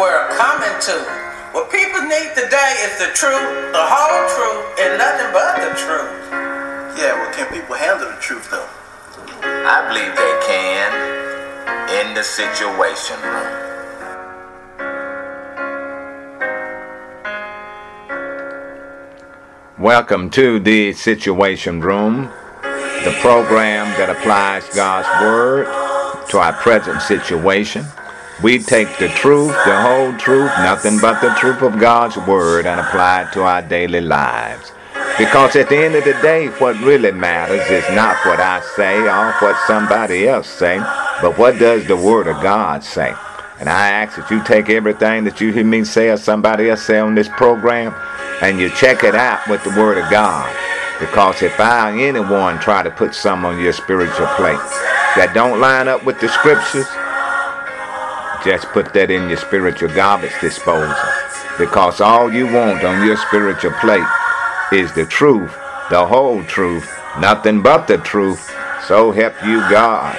world coming to. What people need today is the truth, the whole truth, and nothing but the truth. Yeah, well, can people handle the truth, though? I believe they can in the Situation Room. Welcome to the Situation Room, the program that applies God's Word to our present situation. We take the truth, the whole truth, nothing but the truth of God's Word, and apply it to our daily lives. Because at the end of the day, what really matters is not what I say or what somebody else say, but what does the Word of God say. And I ask that you take everything that you hear me say or somebody else say on this program, and you check it out with the Word of God. Because if anyone try to put some on your spiritual plate that don't line up with the Scriptures, just put that in your spiritual garbage disposal. Because all you want on your spiritual plate is the truth, the whole truth, nothing but the truth. So help you God.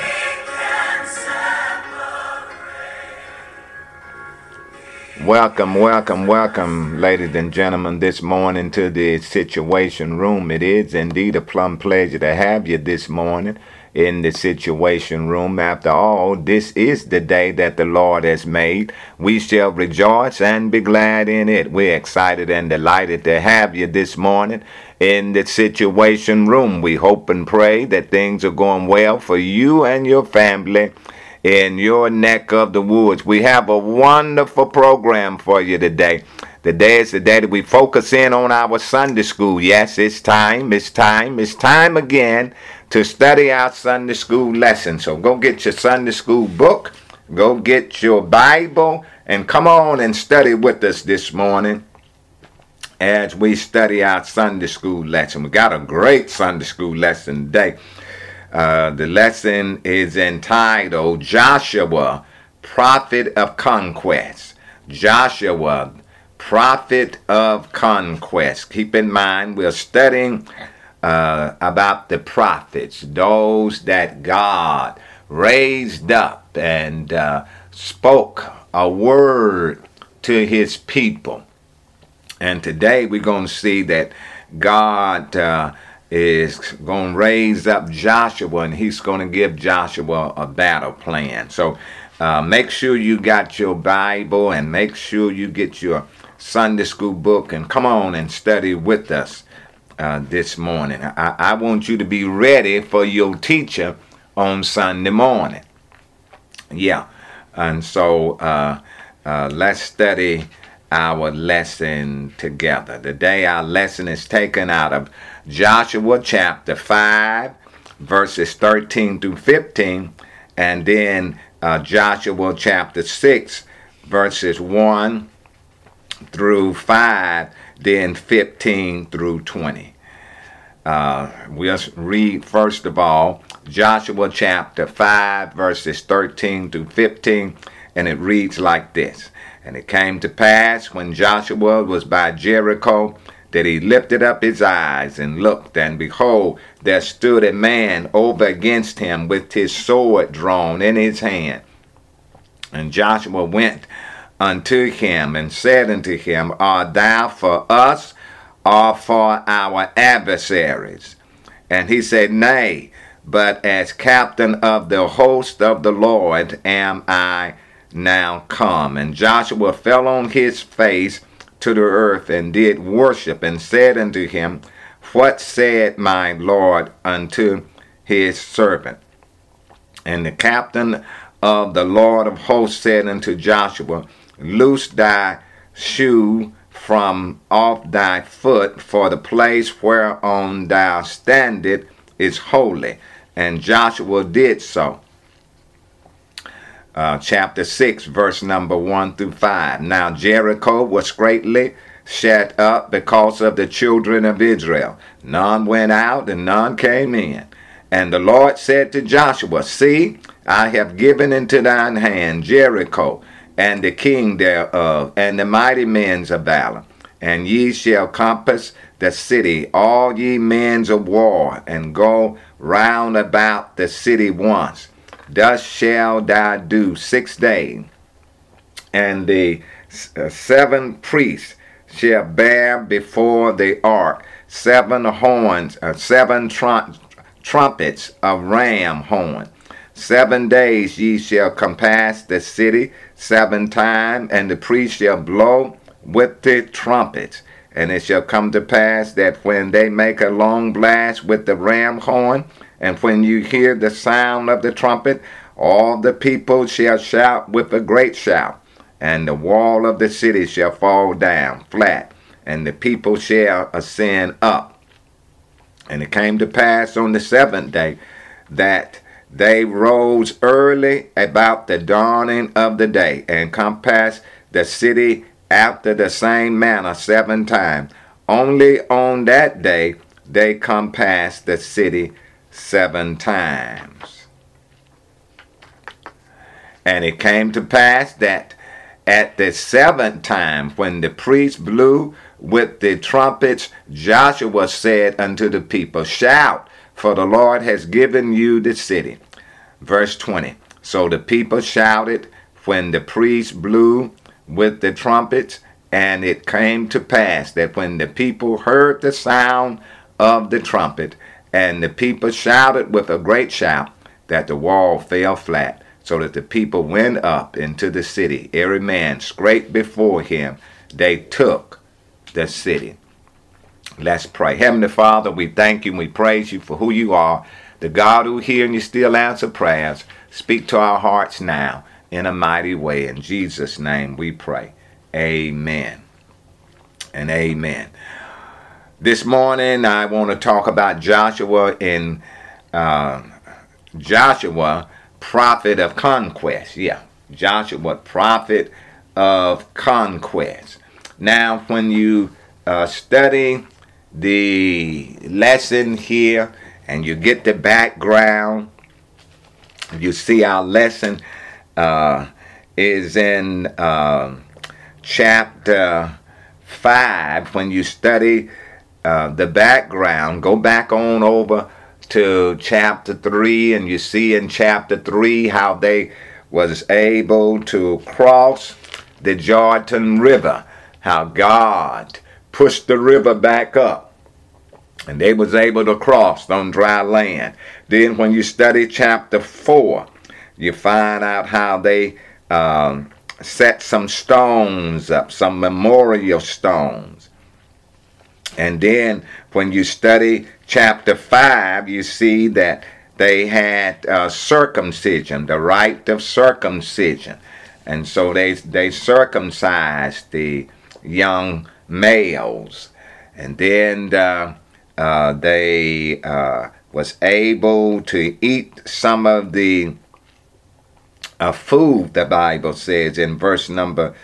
Welcome, welcome, welcome, ladies and gentlemen, this morning to the Situation Room. It is indeed a plumb pleasure to have you this morning in the Situation Room. After all, this is the day that the Lord has made. We shall rejoice and be glad in it. We're excited and delighted to have you this morning in the Situation Room. We hope and pray that things are going well for you and your family in your neck of the woods. We have a wonderful program for you today. Today is the day that we focus in on our Sunday school. Yes, it's time again to study our Sunday school lesson. So go get your Sunday school book, go get your Bible, and come on and study with us this morning as we study our Sunday school lesson. We got a great Sunday school lesson today. The lesson is entitled Joshua, Prophet of Conquest. Joshua, Prophet of Conquest. Keep in mind, we're studying about the prophets, those that God raised up and spoke a word to his people. And today we're going to see that God is going to raise up Joshua, and he's going to give Joshua a battle plan. So make sure you got your Bible and make sure you get your Sunday school book and come on and study with us this morning. I want you to be ready for your teacher on Sunday morning. Yeah, and so let's study our lesson together. Today our lesson is taken out of Joshua chapter 5, verses 13 through 15, and then Joshua chapter 6, verses 1 through 5, then 15 through 20. We'll read first of all Joshua chapter 5, verses 13 through 15, and it reads like this. And it came to pass when Joshua was by Jericho that he lifted up his eyes and looked, and behold, there stood a man over against him with his sword drawn in his hand. And Joshua went unto him and said unto him, Art thou for us or for our adversaries? And he said, Nay, but as captain of the host of the Lord am I now come. And Joshua fell on his face to the earth and did worship, and said unto him, What said my Lord unto his servant? And the captain of the Lord of hosts said unto Joshua, Loose thy shoe from off thy foot, for the place whereon thou standest is holy. And Joshua did so. Chapter 6, verse number 1 through 5. Now Jericho was greatly shut up because of the children of Israel. None went out and none came in. And the Lord said to Joshua, See, I have given into thine hand Jericho, and the king thereof, and the mighty men of valor. And ye shall compass the city, all ye men of war, and go round about the city once. Thus shall thou do 6 days. And the 7 priests shall bear before the ark 7 horns, 7 trumpets of ram horn. 7 days ye shall compass the city 7 times, and the priest shall blow with the trumpets. And it shall come to pass that when they make a long blast with the ram horn, and when you hear the sound of the trumpet, all the people shall shout with a great shout, and the wall of the city shall fall down flat, and the people shall ascend up. And it came to pass on the 7th day that they rose early about the dawning of the day, and compassed the city after the same manner 7 times. Only on that day they compassed the city 7 times. And it came to pass that at the 7th time, when the priest blew with the trumpets, Joshua said unto the people, Shout, for the Lord has given you the city. Verse 20. So the people shouted when the priest blew with the trumpets, and it came to pass that when the people heard the sound of the trumpet, and the people shouted with a great shout, that the wall fell flat, so that the people went up into the city, every man straight before him. They took the city. Let's pray. Heavenly Father, we thank you and we praise you for who you are, the God who hears and you still answer prayers. Speak to our hearts now in a mighty way. In Jesus' name we pray. Amen and amen. This morning I want to talk about Joshua in Joshua, prophet of conquest. Joshua, prophet of conquest. Now, when you study the lesson here and you get the background, you see our lesson is in chapter 5. When you study the background, go back on over to chapter 3, and you see in chapter 3 how they was able to cross the Jordan River, how God pushed the river back up, and they was able to cross on dry land. Then when you study chapter 4, you find out how they set some stones up, some memorial stones. And then when you study chapter 5, you see that they had circumcision, the rite of circumcision. And so they circumcised the young males. And then they was able to eat some of the food, the Bible says in verse number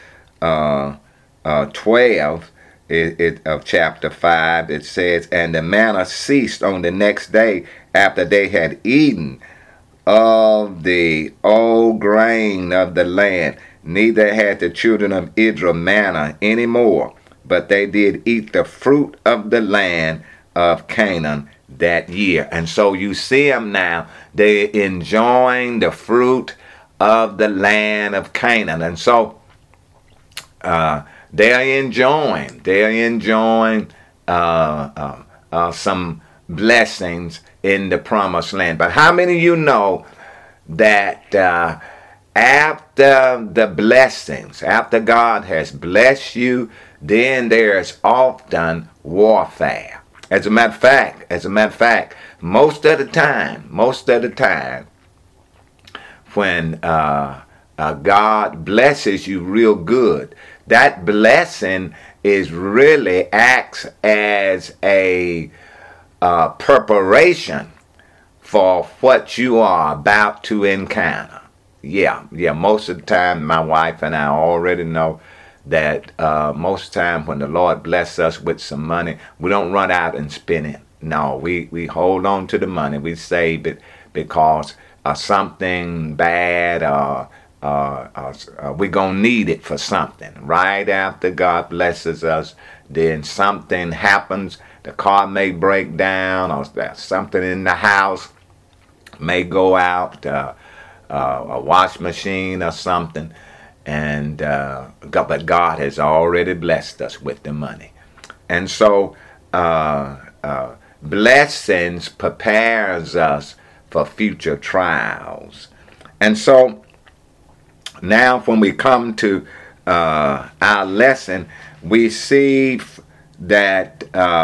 12 of chapter 5. It says, And the manna ceased on the next day after they had eaten of the old grain of the land. Neither had the children of Israel manna any more, but they did eat the fruit of the land of Canaan that year. And so you see them now, they're enjoying the fruit of the land of Canaan. And so they are enjoying some blessings in the promised land. But how many of you know that after the blessings, after God has blessed you, then there's often warfare. As a matter of fact, most of the time, when God blesses you real good, that blessing is really acts as a preparation for what you are about to encounter. Most of the time, my wife and I already know that most of the time when the Lord bless us with some money, we don't run out and spend it. No, we hold on to the money. We save it because something bad we're going to need it for something. Right after God blesses us, then something happens. The car may break down, or something in the house may go out, a wash machine or something. and but God has already blessed us with the money. And so blessings prepares us for future trials. And so now when we come to our lesson, we see that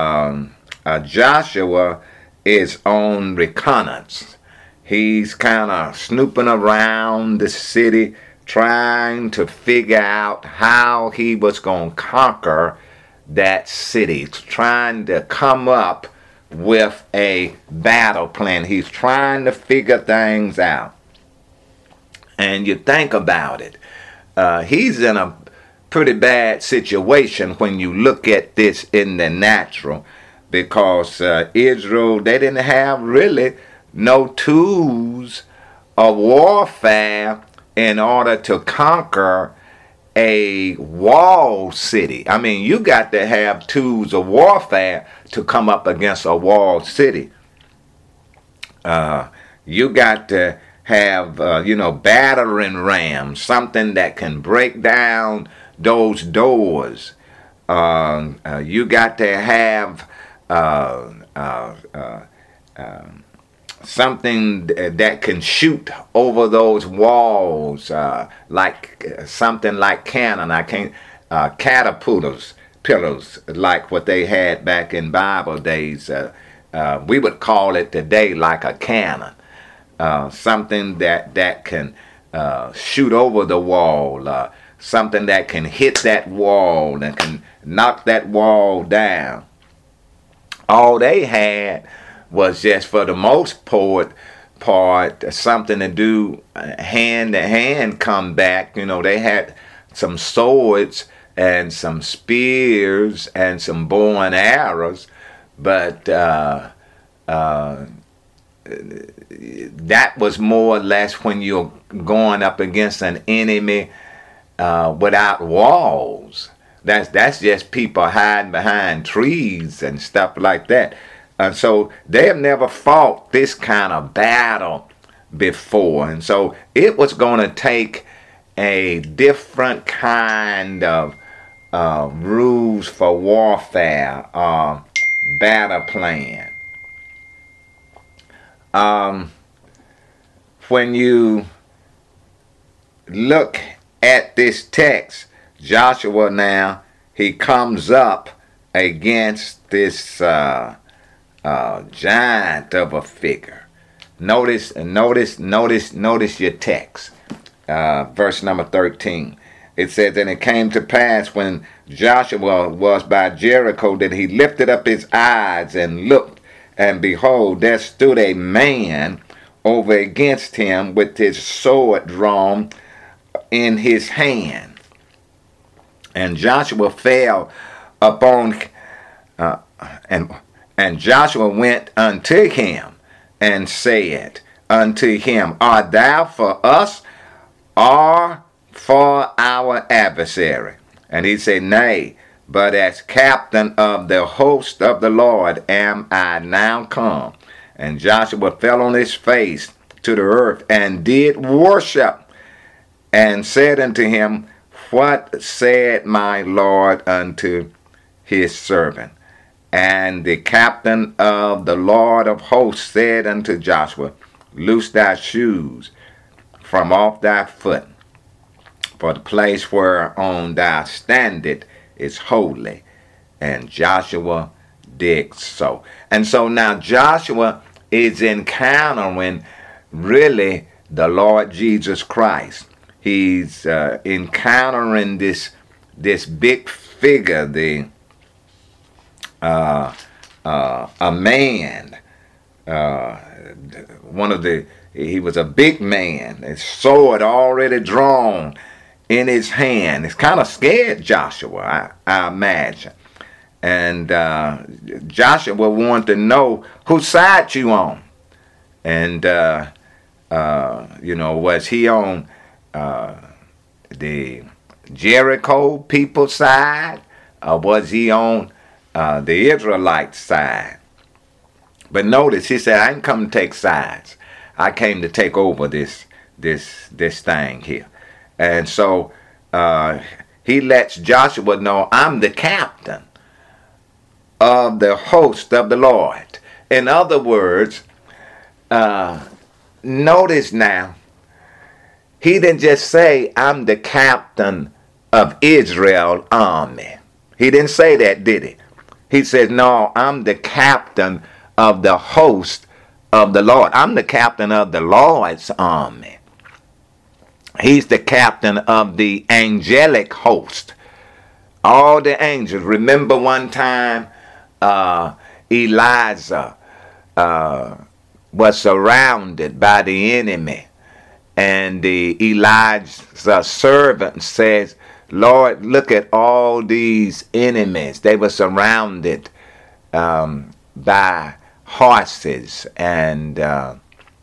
Joshua is on reconnaissance. He's kind of snooping around the city, trying to figure out how he was going to conquer that city, trying to come up with a battle plan. He's trying to figure things out. And you think about it, he's in a pretty bad situation when you look at this in the natural, because Israel, they didn't have really no tools of warfare in order to conquer a walled city. I mean, you got to have tools of warfare to come up against a walled city. You got to have, battering rams, something that can break down those doors. You got to have something that can shoot over those walls, like something like cannon. Catapulters, pillars, like what they had back in Bible days. We would call it today like a cannon. Something that can shoot over the wall, something that can hit that wall and can knock that wall down. All they had was just, for the most part, something to do hand-to-hand combat. They had some swords and some spears and some bow and arrows, but that was more or less when you're going up against an enemy without walls. That's just people hiding behind trees and stuff like that. And so they have never fought this kind of battle before. And so it was going to take a different kind of rules for warfare, battle plan. When you look at this text, Joshua now, he comes up against this giant of a figure. Notice your text. Verse number 13. It says, "And it came to pass when Joshua was by Jericho that he lifted up his eyes and looked, and behold, there stood a man over against him with his sword drawn in his hand. And Joshua fell upon, and Joshua went unto him and said unto him, Art thou for us or for our adversary? And he said, Nay, but as captain of the host of the Lord am I now come. And Joshua fell on his face to the earth and did worship, and said unto him, What said my Lord unto his servant? And the captain of the Lord of hosts said unto Joshua, Loose thy shoes from off thy foot, for the place whereon thou standest is holy. And Joshua did so. And so now Joshua is encountering really the Lord Jesus Christ. He's encountering this big figure, a man. He was a big man. His sword already drawn in his hand. It's kind of scared Joshua, I imagine. And Joshua wanted to know whose side you on. And was he on the Jericho people's side, or was he on the Israelite side? But notice, he said, I didn't come to take sides. I came to take over this thing here. And so he lets Joshua know, I'm the captain of the host of the Lord. In other words, notice now, he didn't just say, I'm the captain of Israel's army. He didn't say that, did he? He says, no, I'm the captain of the host of the Lord. I'm the captain of the Lord's army. He's the captain of the angelic host. All the angels. Remember one time Elijah was surrounded by the enemy. And Elijah's servant says, Lord, look at all these enemies. They were surrounded by horses and the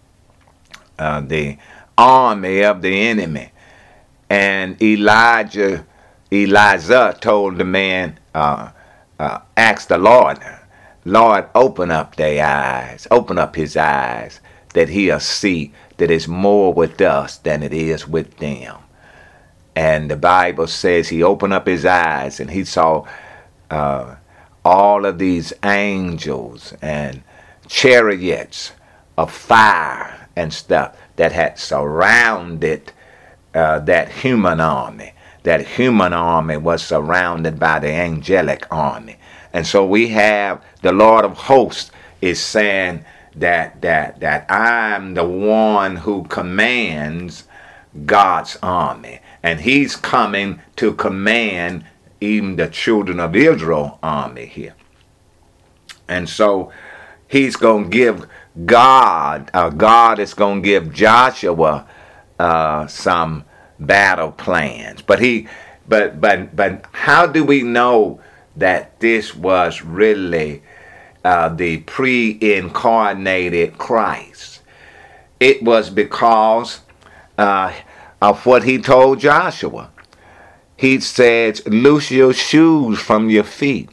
army of the enemy. And Elijah told the man, ask the Lord, Lord, open up their eyes, open up his eyes, that he'll see that it's more with us than it is with them. And the Bible says he opened up his eyes and he saw all of these angels and chariots of fire and stuff that had surrounded that human army. That human army was surrounded by the angelic army. And so we have the Lord of hosts is saying that I'm the one who commands God's army. And he's coming to command even the children of Israel army here. And so he's going to give God is going to give Joshua some battle plans. But how do we know that this was really the pre-incarnated Christ? It was because of what he told Joshua. He said, loose your shoes from your feet,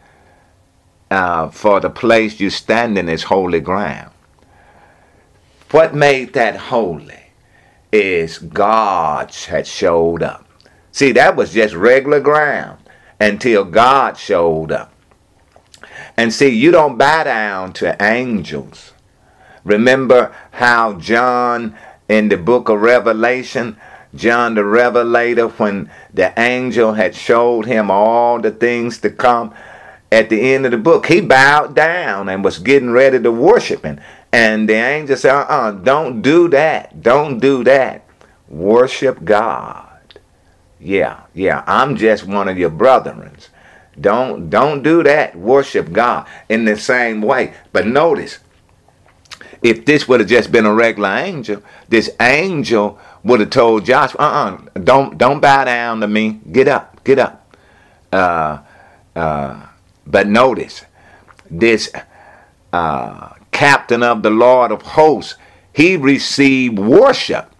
for the place you stand in is holy ground. What made that holy is God had showed up. See, that was just regular ground until God showed up. And see, you don't bow down to angels. Remember how John in the book of Revelation, John the Revelator, when the angel had showed him all the things to come, at the end of the book, he bowed down and was getting ready to worship him. And the angel said, don't do that. Don't do that. Worship God. Yeah, I'm just one of your brethren. Don't do that. Worship God in the same way. But notice, if this would have just been a regular angel, this angel would have told Joshua, don't bow down to me. Get up. But notice, this captain of the Lord of hosts, he received worship.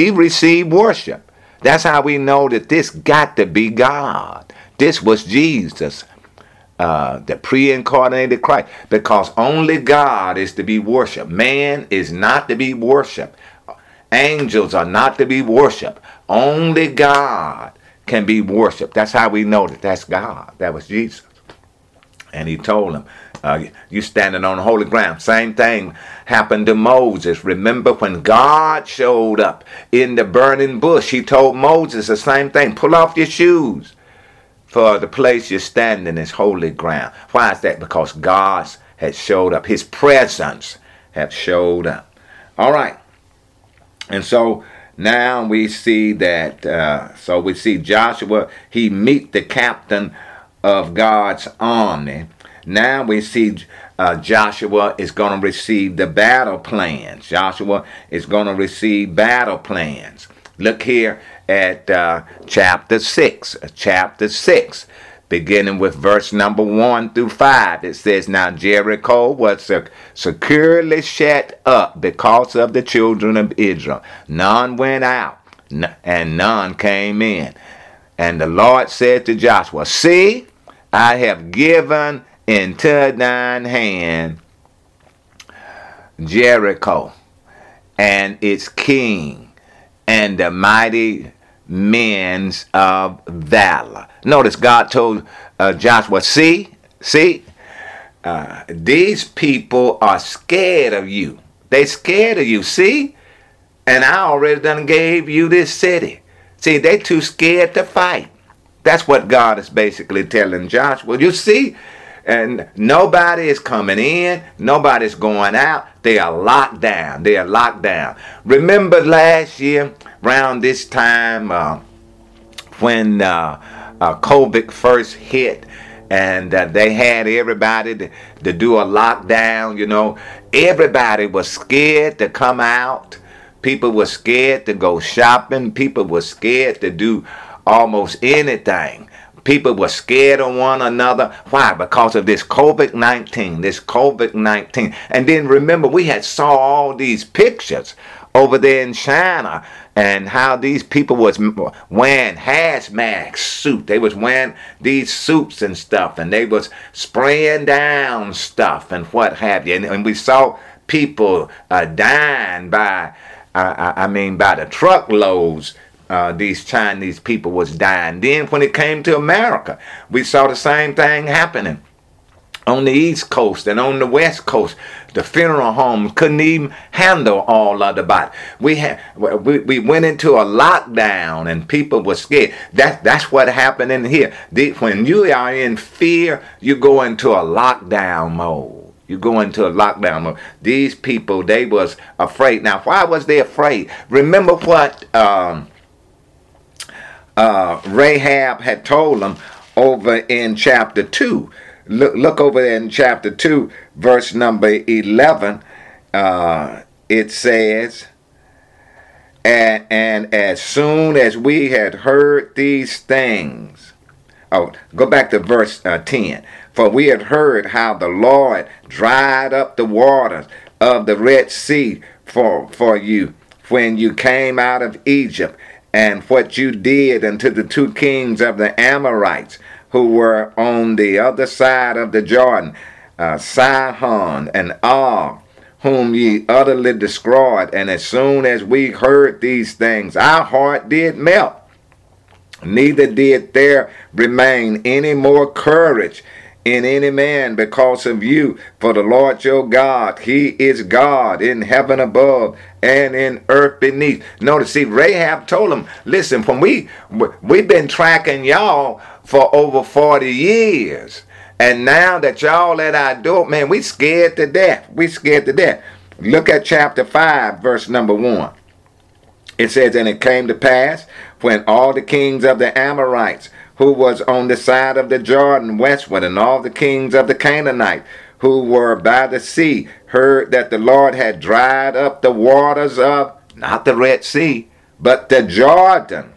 That's how we know that this got to be God. This was Jesus, the pre-incarnated Christ, because only God is to be worshipped. Man is not to be worshipped. Angels are not to be worshipped. Only God can be worshipped. That's how we know that that's God. That was Jesus. And he told him, you standing on holy ground. Same thing happened to Moses. Remember when God showed up in the burning bush, he told Moses the same thing. Pull off your shoes, for the place you're standing is holy ground. Why is that? Because God had showed up. His presence had showed up. All right. And so now we see that, we see Joshua, he meet the captain of God's army. Now we see Joshua is going to receive the battle plans. Joshua is going to receive battle plans. Look here at chapter 6. Chapter 6, beginning with verse number 1 through 5. It says, now Jericho was securely shut up because of the children of Israel. None went out, and none came in. And the Lord said to Joshua, see, I have given into thine hand Jericho and its king and the mighty men of valor. Notice God told Joshua, see, these people are scared of you. They scared of you, see? And I already done gave you this city. See, they too scared to fight. That's what God is basically telling Joshua. You see? And nobody is coming in. Nobody's going out. They are locked down. They are locked down. Remember last year, around this time, when COVID first hit, and they had everybody to do a lockdown, you know. Everybody was scared to come out. People were scared to go shopping. People were scared to do almost anything. People were scared of one another. Why? Because of this COVID-19. And then remember, we had saw all these pictures over there in China, and how these people was wearing hazmat suit. They was wearing these suits and stuff, and they was spraying down stuff and what have you. And we saw people dying by the truckloads. These Chinese people was dying. Then when it came to America, we saw the same thing happening. On the East Coast and on the West Coast, the funeral homes couldn't even handle all of the body. We went into a lockdown and people were scared. That's what happened in here. When you are in fear, you go into a lockdown mode. You go into a lockdown mode. These people, they was afraid. Now, why was they afraid? Remember what Rahab had told them over in chapter 2. Look over there in chapter 2, verse number 11. It says, and as soon as we had heard these things. Oh, go back to verse 10. For we had heard how the Lord dried up the waters of the Red Sea for you when you came out of Egypt, and what you did unto the two kings of the Amorites, who were on the other side of the Jordan, Sihon and Og, whom ye utterly destroyed. And as soon as we heard these things, our heart did melt. Neither did there remain any more courage in any man because of you. For the Lord your God, he is God in heaven above and in earth beneath. Notice, see, Rahab told them, listen, when we've been tracking y'all for over 40 years. And now that y'all at our door, man, we scared to death. We scared to death. Look at chapter 5, verse number 1. It says, and it came to pass when all the kings of the Amorites, who was on the side of the Jordan westward, and all the kings of the Canaanites, who were by the sea, heard that the Lord had dried up the waters of, not the Red Sea, but the Jordan,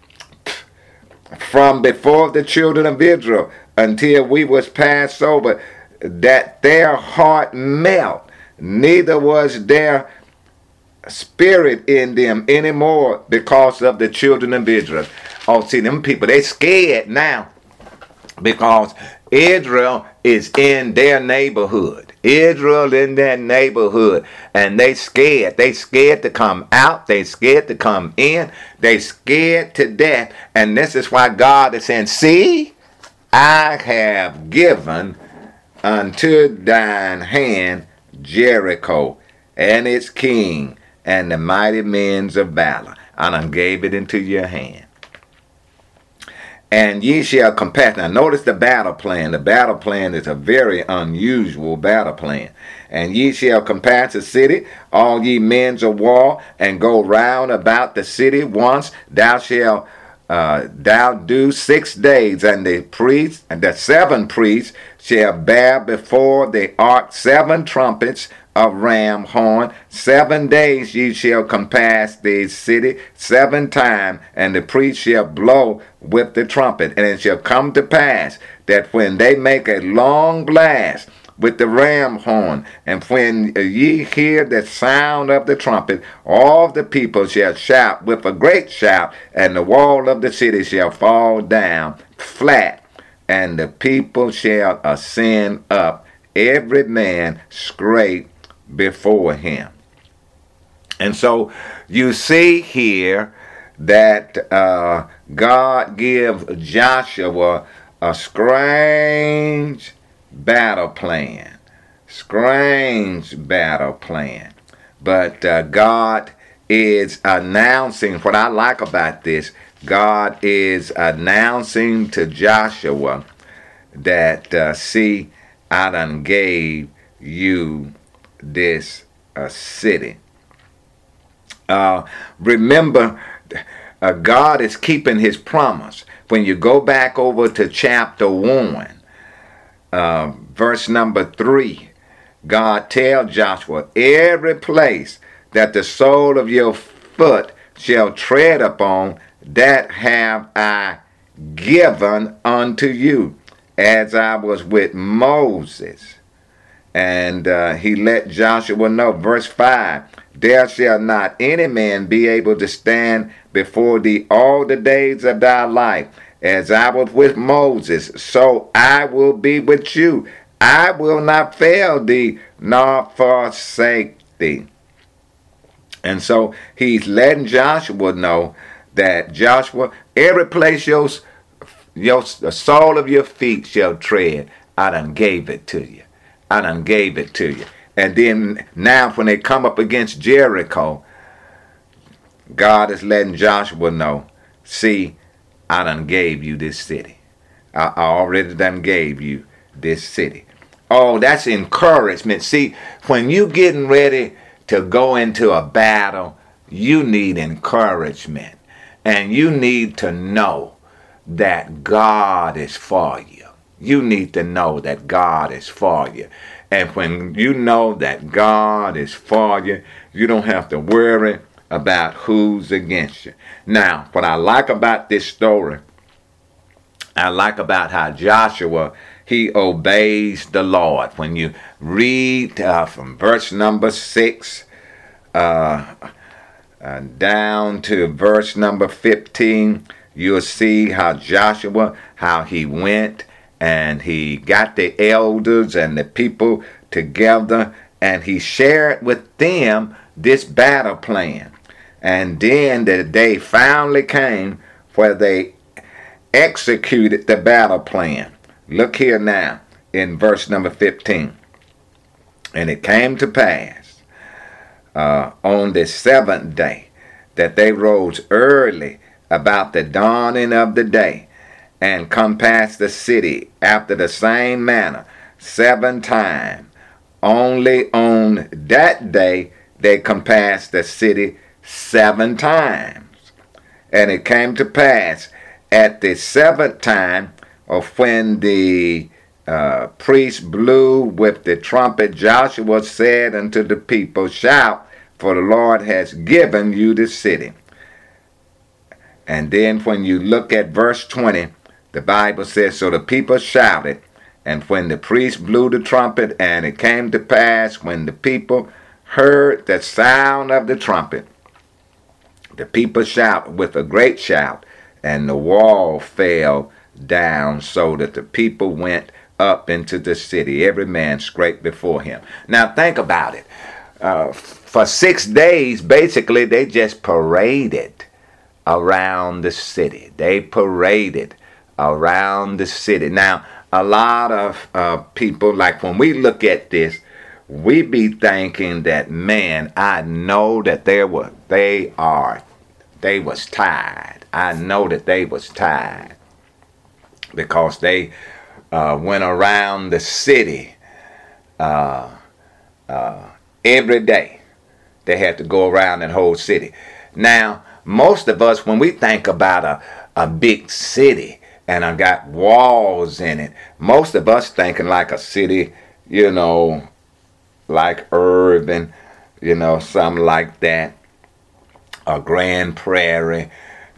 from before the children of Israel, until we was passed over, that their heart melt, neither was there spirit in them anymore because of the children of Israel. Oh, see, them people, they scared now because Israel is in their neighborhood. Israel in their neighborhood, and they scared. They scared to come out. They scared to come in. They scared to death. And this is why God is saying, see, I have given unto thine hand Jericho and its king and the mighty men of valor. I done gave it into your hand. And ye shall compass. Now notice the battle plan. The battle plan is a very unusual battle plan. And ye shall compass the city, all ye men of war, and go round about the city once. Thou shalt thou do 6 days, and the priests, and the 7 priests shall bear before the ark 7 trumpets of ram horn. 7 days ye shall compass the city 7 times, and the priest shall blow with the trumpet. And it shall come to pass that when they make a long blast with the ram horn, and when ye hear the sound of the trumpet, all the people shall shout with a great shout, and the wall of the city shall fall down flat, and the people shall ascend up, every man straight before him. And so you see here that God gives Joshua a strange battle plan. Strange battle plan. But God is announcing, what I like about this, God is announcing to Joshua that, see, I done gave you this city. Remember, God is keeping his promise. When you go back over to chapter 1, verse number 3, God tells Joshua, every place that the sole of your foot shall tread upon, that have I given unto you, as I was with Moses. And he let Joshua know, verse 5, there shall not any man be able to stand before thee all the days of thy life. As I was with Moses, so I will be with you. I will not fail thee, nor forsake thee. And so he's letting Joshua know that, Joshua, every place the sole of your feet shall tread, I done gave it to you. I done gave it to you. And then now when they come up against Jericho, God is letting Joshua know, see, I done gave you this city. I already done gave you this city. Oh, that's encouragement. See, when you getting ready to go into a battle, you need encouragement. And you need to know that God is for you. You need to know that God is for you. And when you know that God is for you, you don't have to worry about who's against you. Now, what I like about this story, I like about how Joshua, he obeys the Lord. When you read from verse number 6 down to verse number 15, you'll see how Joshua, how he went and he got the elders and the people together and he shared with them this battle plan. And then the day finally came where they executed the battle plan. Look here now in verse number 15. And it came to pass on the seventh day that they rose early about the dawning of the day, and compassed the city after the same manner 7 times. Only on that day they compassed the city 7 times. And it came to pass at the 7th time, of when the priest blew with the trumpet, Joshua said unto the people, shout, for the Lord has given you the city. And then when you look at verse 20, the Bible says, so the people shouted, and when the priest blew the trumpet, and it came to pass when the people heard the sound of the trumpet, the people shouted with a great shout, and the wall fell down, so that the people went up into the city, every man straight before him. Now think about it. For 6 days, basically, they just paraded around the city. They paraded around the city. Now, a lot of people, like when we look at this, we be thinking that, man, I know that they was tired. I know that they was tired because they went around the city every day. They had to go around that whole city. Now, most of us, when we think about a big city and I got walls in it, most of us thinking like a city, like Irving, something like that, a Grand Prairie,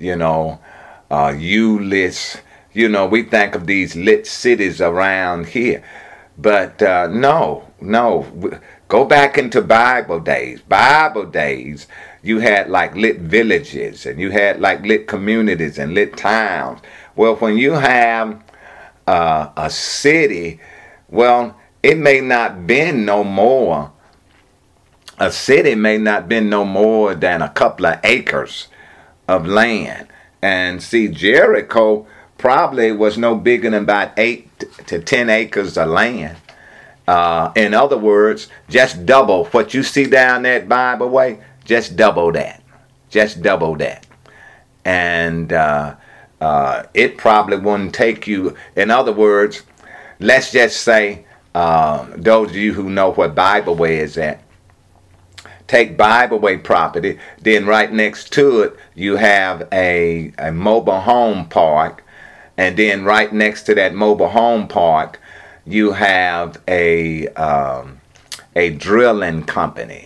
Euless, we think of these lit cities around here. But no, go back into Bible days. Bible days, you had like lit villages and you had like lit communities and lit towns. Well, when you have a city, well, it may not been no more. A city may not been no more than a couple of acres of land. And see, Jericho probably was no bigger than about 8 to 10 acres of land. In other words, just double what you see down that Bible way. Just double that. Just double that. And it probably wouldn't take you. In other words, let's just say, those of you who know what Bible way is at, take Bible way property, then right next to it you have a mobile home park, and then right next to that mobile home park you have a drilling company.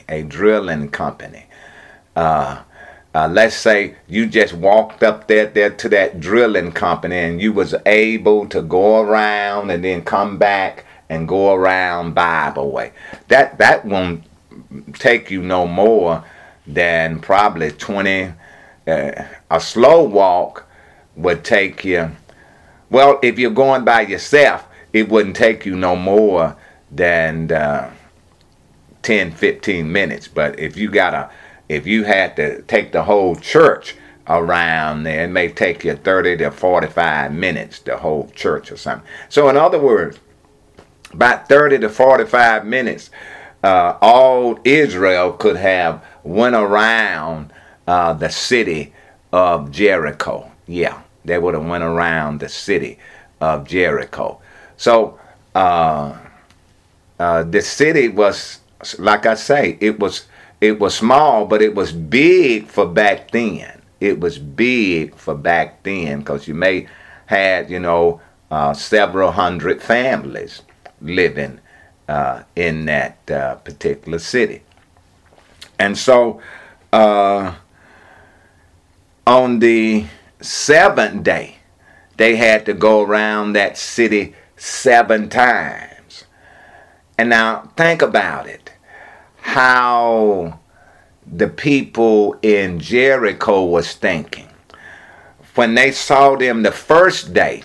Let's say you just walked up there to that drilling company, and you was able to go around and then come back and go around Bible way. That won't take you no more than probably 20. A slow walk would take you, well, if you're going by yourself, it wouldn't take you no more than 10-15 minutes. But if you had to take the whole church around there, it may take you 30 to 45 minutes, the whole church or something. So in other words, about 30 to 45 minutes, all Israel could have went around the city of Jericho. Yeah, they would have went around the city of Jericho. So the city was, like I say, it was small, but it was big for back then. It was big for back then, because you may had, several hundred families living in that particular city. And so on the 7th day, they had to go around that city 7 times. And now think about it, how the people in Jericho was thinking. When they saw them the first day,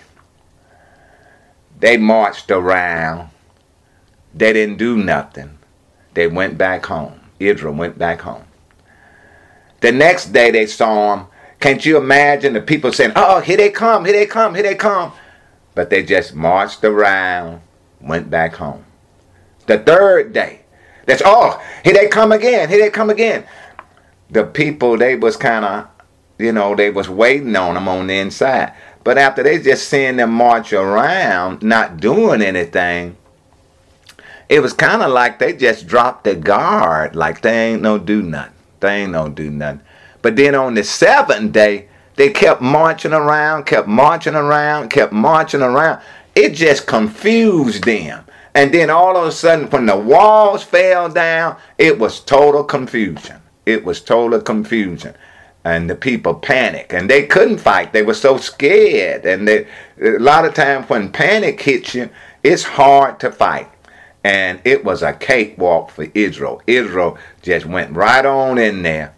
they marched around. They didn't do nothing. They went back home. Israel went back home. The next day they saw them. Can't you imagine the people saying, oh, here they come, here they come, here they come. But they just marched around, went back home. The third day, that's, oh, here they come again, here they come again. The people, they was kind of, they was waiting on them on the inside. But after they just seeing them march around, not doing anything, it was kind of like they just dropped their guard, like they ain't no do nothing. They ain't no do nothing. But then on the 7th day, they kept marching around, kept marching around, kept marching around. It just confused them. And then all of a sudden, when the walls fell down, it was total confusion. It was total confusion. And the people panicked, and they couldn't fight. They were so scared. And a lot of times when panic hits you, it's hard to fight. And it was a cakewalk for Israel. Israel just went right on in there.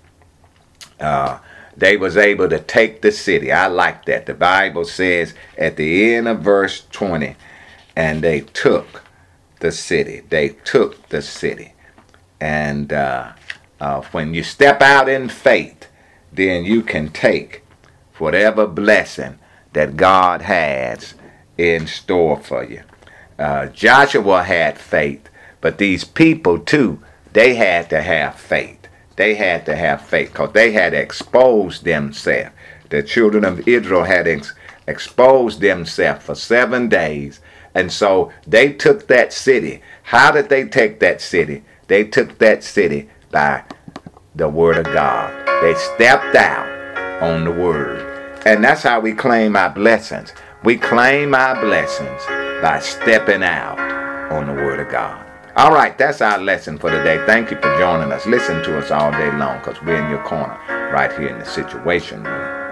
They was able to take the city. I like that. The Bible says at the end of verse 20, and they took the city. They took the city. And when you step out in faith, then you can take whatever blessing that God has in store for you. Joshua had faith, but these people too, they had to have faith. They had to have faith because they had exposed themselves. The children of Israel had exposed themselves for 7 days. And so they took that city. How did they take that city? They took that city by the word of God. They stepped out on the word. And that's how we claim our blessings. We claim our blessings by stepping out on the word of God. All right, that's our lesson for today. Thank you for joining us. Listen to us all day long because we're in your corner right here in the Situation Room.